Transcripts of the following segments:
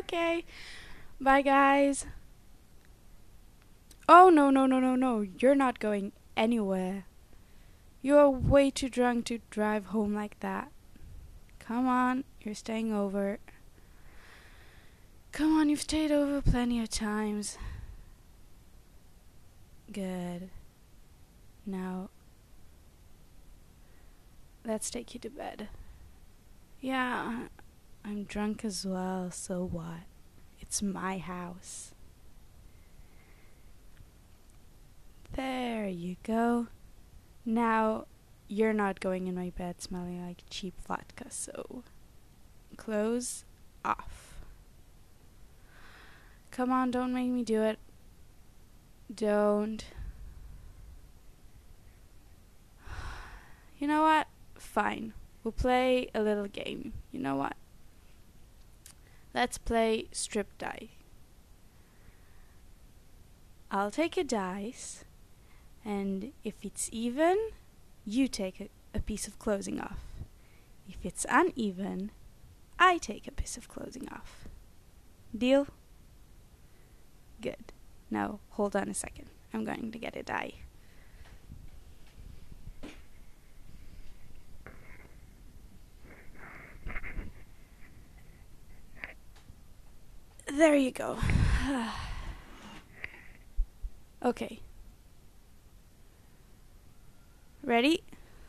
Okay. Bye, guys. Oh, no, no, no, no, no. You're not going anywhere. You're way too drunk to drive home like that. Come on, you're staying over. Come on, you've stayed over plenty of times. Good. Now, let's take you to bed. Yeah, I'm drunk as well, so what? It's my house. There you go. Now, you're not going in my bed smelling like cheap vodka, so clothes off. Come on, don't make me do it. Don't. You know what? Fine. We'll play a little game. You know what? Let's play strip die. I'll take a dice, and if it's even, you take a piece of clothing off. If it's uneven, I take a piece of clothing off. Deal? Good. Now, hold on a second. I'm going to get a die. There you go. Okay. Ready?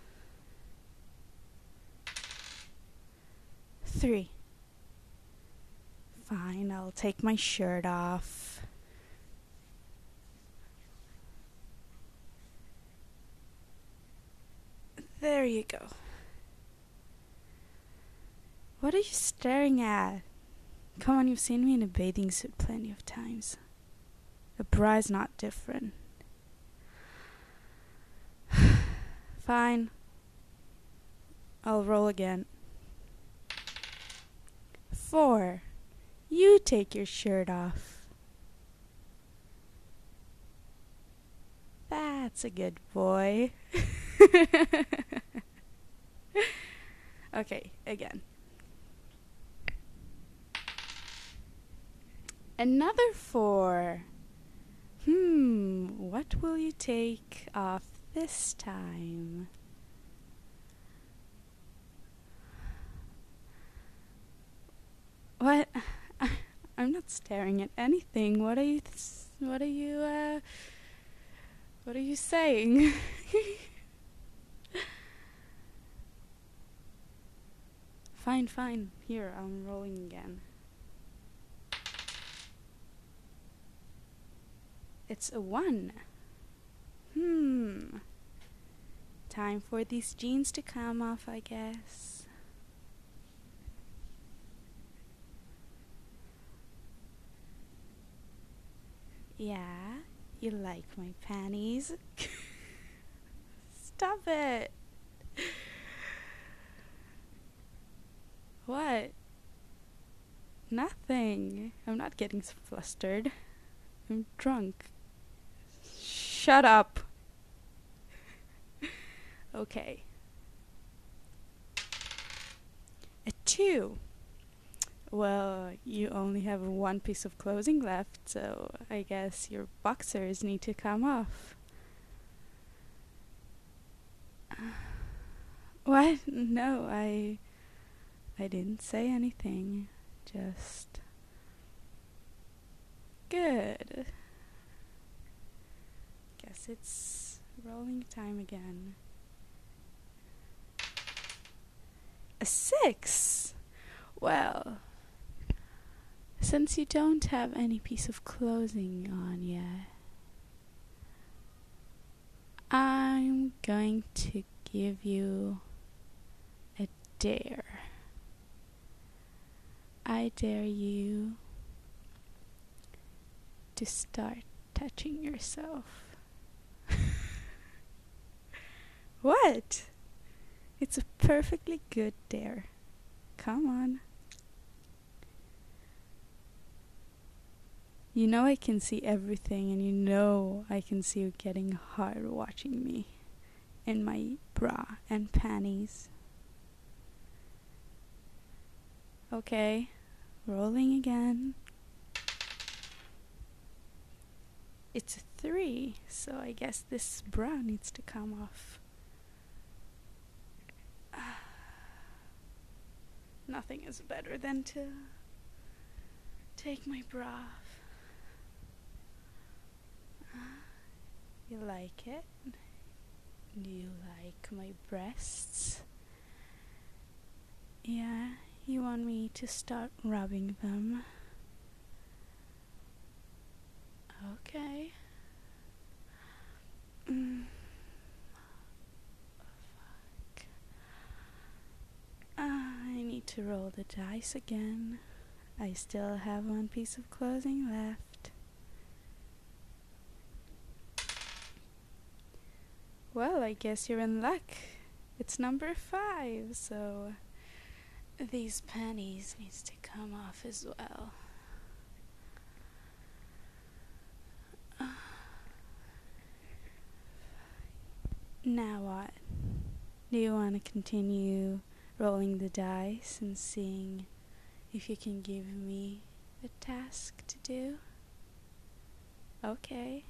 3. Fine, I'll take my shirt off. There you go. What are you staring at? Come on, you've seen me in a bathing suit plenty of times. A bra's not different. Fine. I'll roll again. 4. You take your shirt off. That's a good boy. Okay, again. Another 4. What will you take off this time? What? I'm not staring at anything. What are you saying? Fine. Here, I'm rolling again. It's a 1. Time for these jeans to come off, I guess. Yeah, you like my panties? Stop it. What? Nothing. I'm not getting flustered. I'm drunk. Shut up. Okay. A 2. Well, you only have 1 piece of clothing left, so I guess your boxers need to come off. What? No, I didn't say anything. Just... Good. Guess it's rolling time again. A 6! Well, since you don't have any piece of clothing on yet, I'm going to give you a dare. I dare you to start touching yourself. What? It's a perfectly good dare. Come on. You know I can see everything, and you know I can see you getting hard watching me in my bra and panties. Okay, Rolling again. It's a 3, so I guess this bra needs to come off. Nothing is better than to take my bra off. You like it? Do you like my breasts? Yeah, you want me to start rubbing them? Okay. Fuck. I need to roll the dice again. I still have one piece of clothing left. Well, I guess you're in luck. It's number 5, so these panties needs to come off as well. Now what? Do you want to continue rolling the dice and seeing if you can give me a task to do? Okay.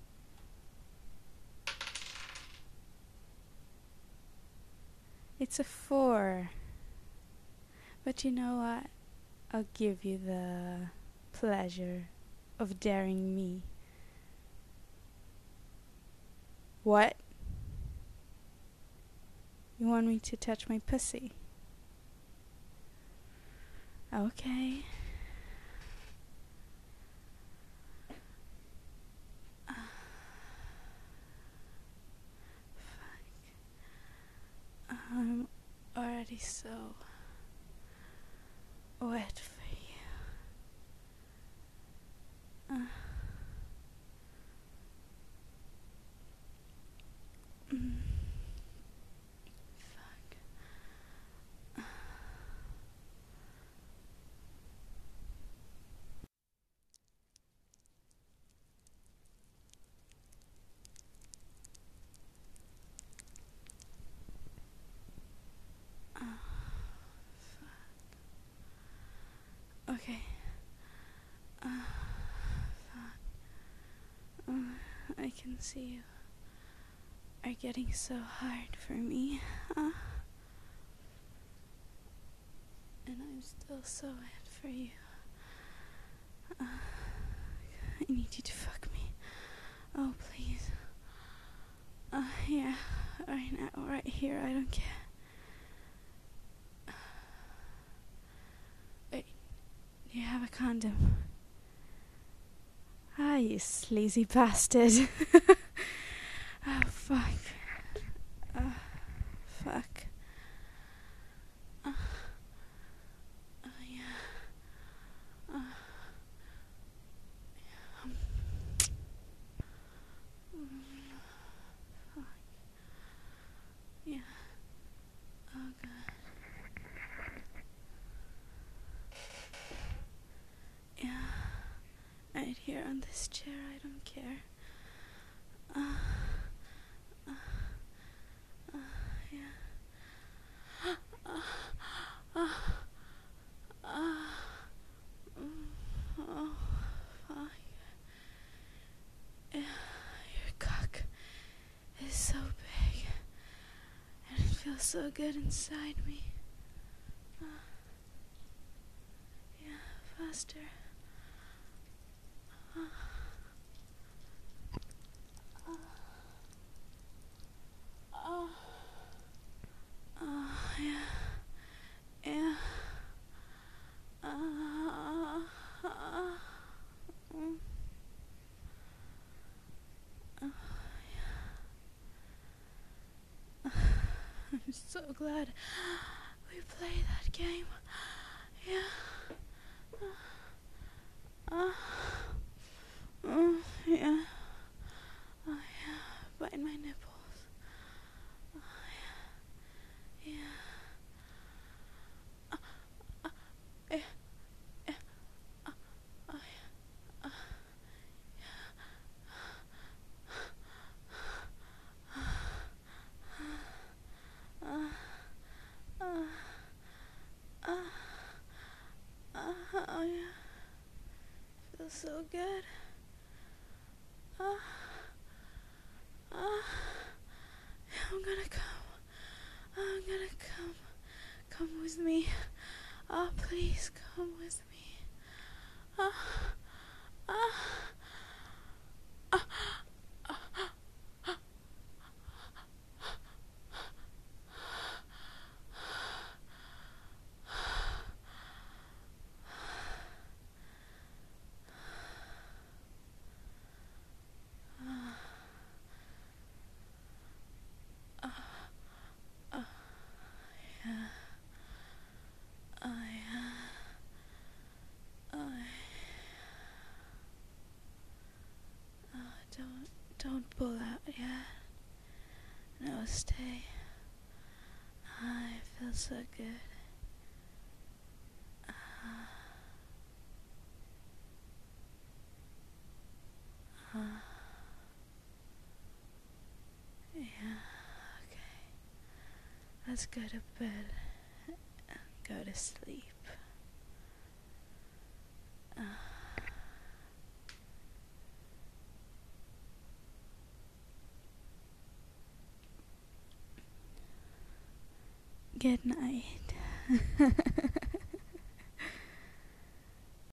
It's a 4. But you know what? I'll give you the pleasure of daring me. What? You want me to touch my pussy? Okay. Fuck. I'm already so wet for you. Okay. I can see you are getting so hard for me. And I'm still so wet for you. I need you to fuck me. Oh, please. Yeah, right now, right here, I don't care. Wait, do you have a condom? Ah, you sleazy bastard. Oh, fuck. Fuck. Yeah. Fuck. Yeah. Oh, God. Yeah. Right here on this chair, I don't care. Yeah. Oh, fuck. Yeah, your cock is so big, and it feels so good inside me. Yeah, faster. Yeah. Yeah. I'm so glad we played that game. Yeah. Yeah. Oh, yeah. Bite my nipples. Oh, yeah. Yeah. Yeah. Oh yeah, feels so good. Ah, ah, I'm gonna come. I'm gonna come. Come with me. Ah, please come with me. Ah, ah, ah, yeah. Don't pull out yet. No, stay. I feel so good. Yeah, okay. Let's go to bed and go to sleep. Good night.